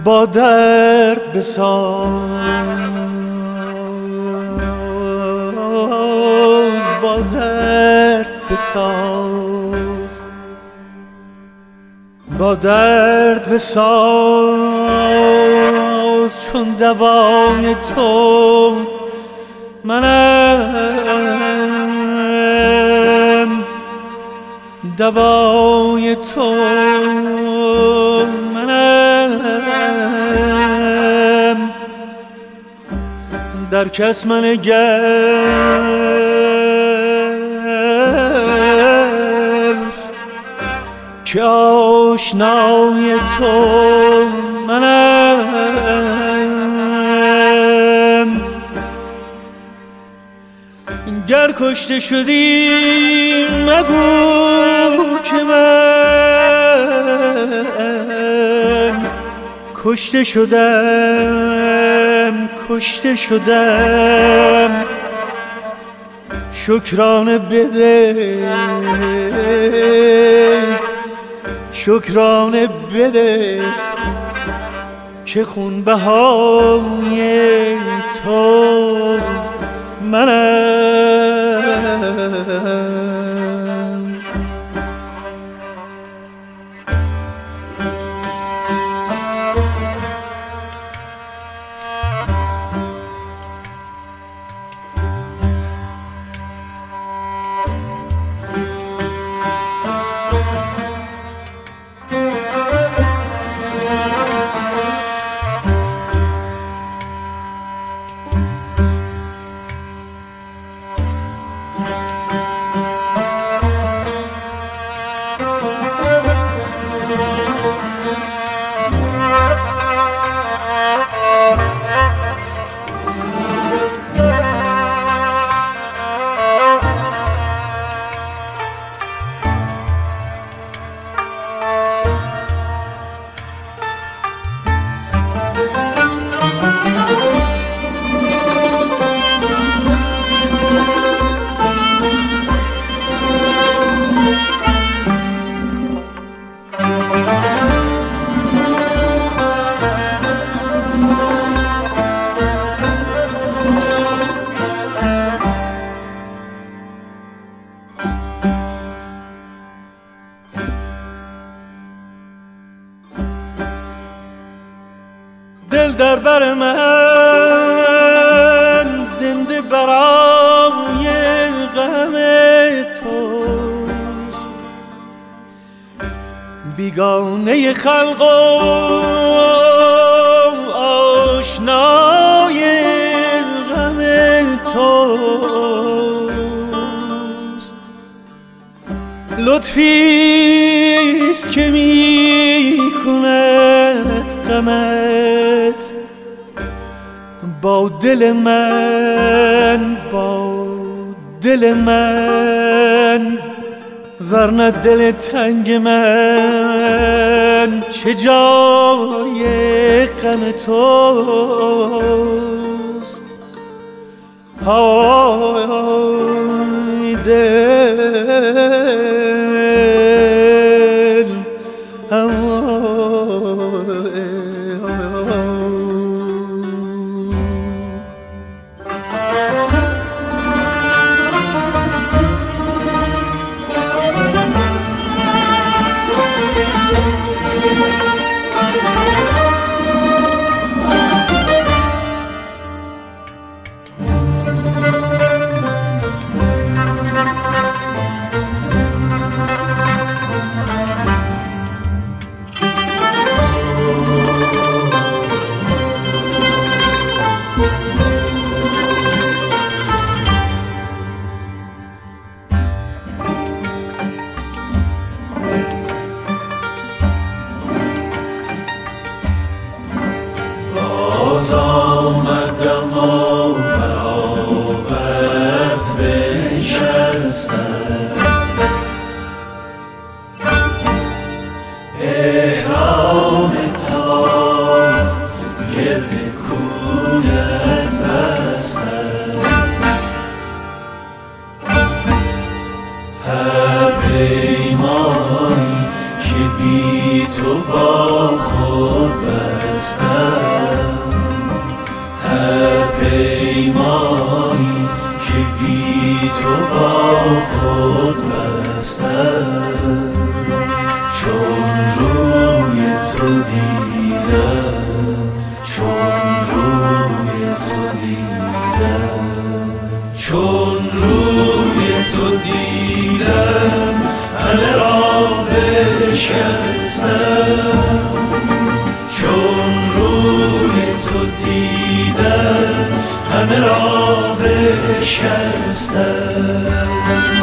با درد بساز، با درد بساز، با درد بساز، چون دوای تو منم، دوای تو منم، در کس منگر که آشنای تو منم. گر کشته شدی مگو که من کشته شدم، کشته شدم. شکرانه بده، شکرانه بده که خونبهای تو منم. دل در بر من زنده برای غم توست، بیگانه خلق و آشنای غم توست. لطفیست که می کند غمت با دل من، با دل من، ورنه دل تنگ من چه جای غم توست. های دل آمدم و برابت بنشستم، احرام تاف گرد کونت بستم. هر پیمانی که بی تو با خود بستم تو با خود بستم، چون روی تو دیدم، چون روی تو دیدم، چون روی تو دیدم همه را بشکستم، چون روی تو دیدم همه را بشکستم.